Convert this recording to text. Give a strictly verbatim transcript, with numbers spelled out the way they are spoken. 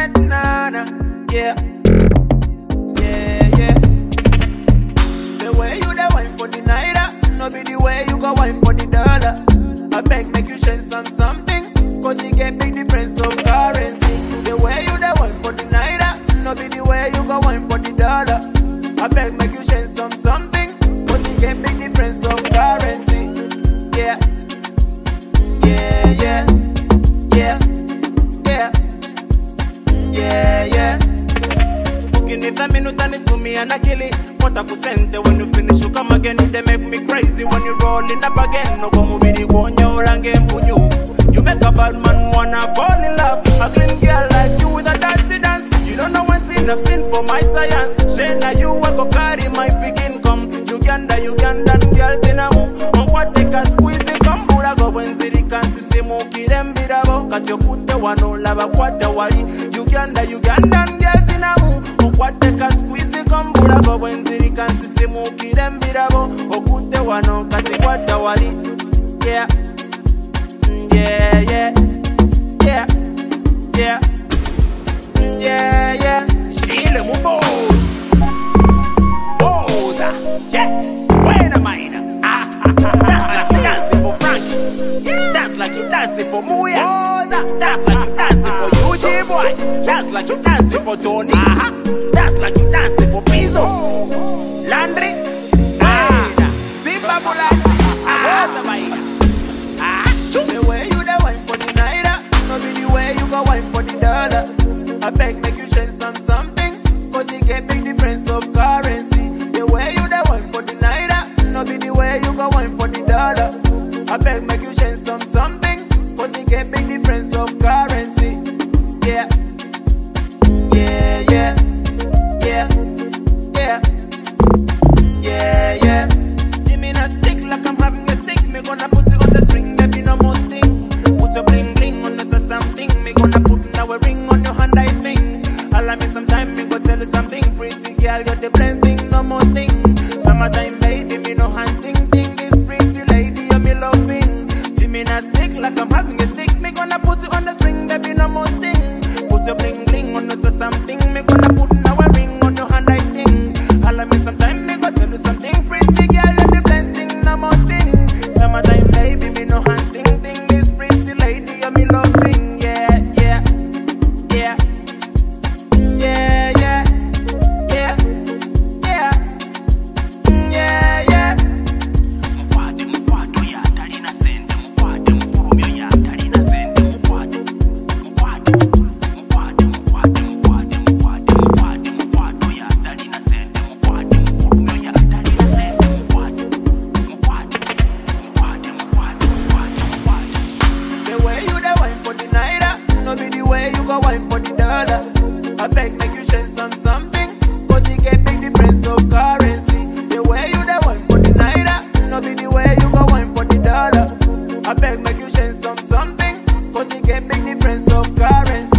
night, nah, nah. Yeah, yeah, yeah. The way you the wine for the night, uh, no be the way you go wine for the dollar. I beg make you change some something, cause you get big difference of currency. The way you the wine for the night, uh, no be the way you go wine for the dollar. I beg make you change some something, cause you get big difference of currency. Yeah, yeah, yeah, yeah, yeah, yeah, yeah. Ukinita minutani to me and I kill it. What I could send when you finish, you come again. They make me crazy when you rolling up again. No come with the one you and game for you. You make a bad man wanna fall in love. A clean girl like you with a dirty dance. You don't know one thing I've seen for my science. Shana, you I go carry my picking come. Uganda, Ugandan girls in a moon. On what take a squeeze it come. Bula go when ziri kansi se muki rembirabo. Kat yo kute wano lava kwata wali. Uganda, Ugandan girls in a moon. On what take a squeeze it come. Bula go when ziri kansi se muki rembirabo. Okute wano kati kwata wali. Yeah, yeah, yeah, yeah, yeah, yeah, yeah. Sheila mu boss, boss, yeah. When am I? Ah, that's like you dancing for Frankie. That's like you dancing for Muya. That's like you dancing for U G boy. That's like you dancing for Tony. That's like you dancing for Pizzo, Landry. Ah, Simba Bulati. Ah, the way you the wine for the night, no be the way you go wine for the dollar. I beg make you change some something, cause you get big difference of currency. The way you the wine for the night, no be the way you go wine for the dollar. I beg make you change some something, cause you get big difference of currency. Yeah, yeah, yeah, yeah, yeah, yeah, yeah. Give me a stick like I'm having a stick. Me gonna put it on the string, baby, no more sting. Put your bling bling on this or something. Me gonna put now a ring on your hand, I think. Allow me some time, me go tell you something. Pretty girl, you're the plain thing, no more thing. Summertime, baby, me no hunting thing. This pretty lady, you're me loving. Give me a stick like I'm having a stick. Me gonna put it on the string, baby, no more sting. Put your bling bling on this or something. Me gonna put now a ring on your hand, I think. Allow me some time, me go tell you something. Pretty girl, you're the plain thing, no more thing. Summertime, baby, me no hunting thing. This pretty lady, you're me loving. Yeah, yeah, yeah, yeah, yeah, yeah, yeah, yeah, yeah. Mukwate mukwate oyo atalina sente. Mukwate mufulumye oyo atalina sente. Mukwate mukwate mukwate mukwate mukwate mukwate mukwate mukwate oyo atalina sente. Mukwate mufulumye oyo atalina sente. Mukwate mukwate mukwate mukwate mukwate mukwate. The way you the wine for the night, no be the way you go wine for the dollar. I beg make you change some something, cause you get big difference of currency. The way you the wine for the night, no be the way you go wine for the dollar. I beg make you change some something, cause you get big difference of currency.